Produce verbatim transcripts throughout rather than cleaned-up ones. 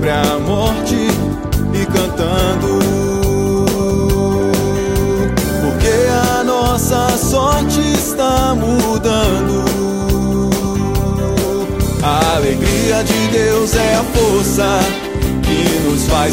sobre a morte e cantando, porque a nossa sorte está mudando. A alegria de Deus é a força que nos faz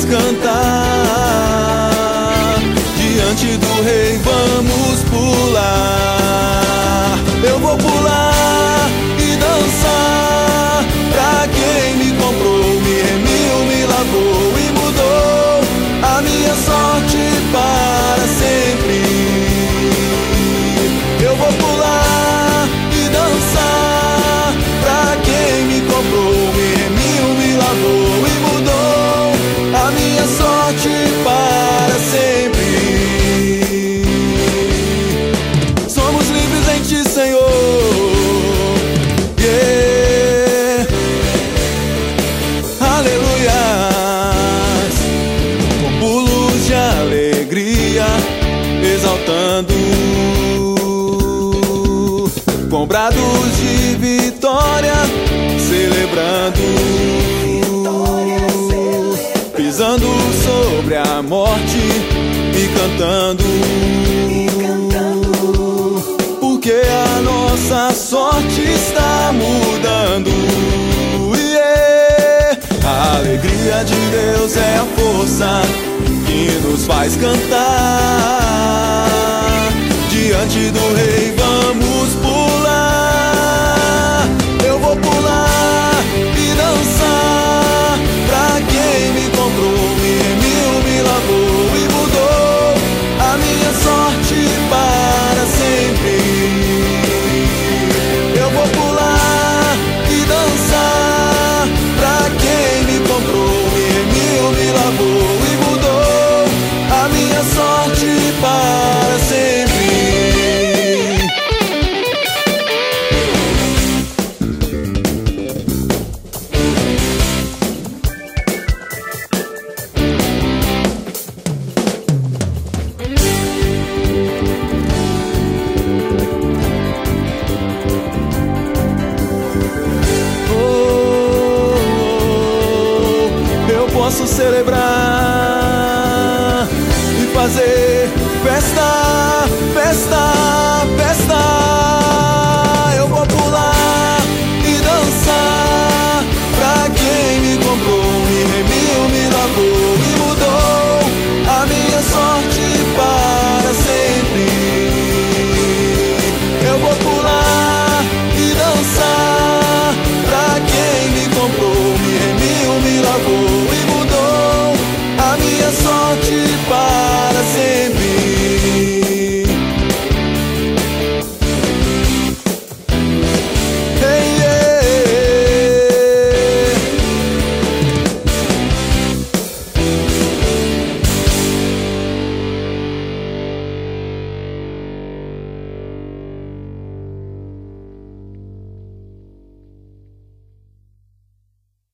cantar. Diante do Rei vamos pular. Eu vou pular e dançar pra quem me comprou, me remiu, me lavou e mudou a minha sorte para sempre. Eu vou pular e dançar pra quem me comprou, me remiu, me lavou e mudou a minha sorte para sempre. Somos livres em Ti, Senhor. Yeah. Aleluias. Com pulos de alegria, exaltando, com brados de vitória, celebrando, pisando sobre a morte e cantando, porque a nossa sorte está mudando. Yeah. A alegria de Deus é a força que nos faz cantar. Diante do Rei vamos pular. Eu vou pular e dançar pra quem me comprou, me remiu, me lavou e mudou a minha sorte para sempre. Eu vou pular e dançar pra quem me comprou, me remiu, me lavou e mudou a minha sorte para sempre. Posso celebrar e fazer festa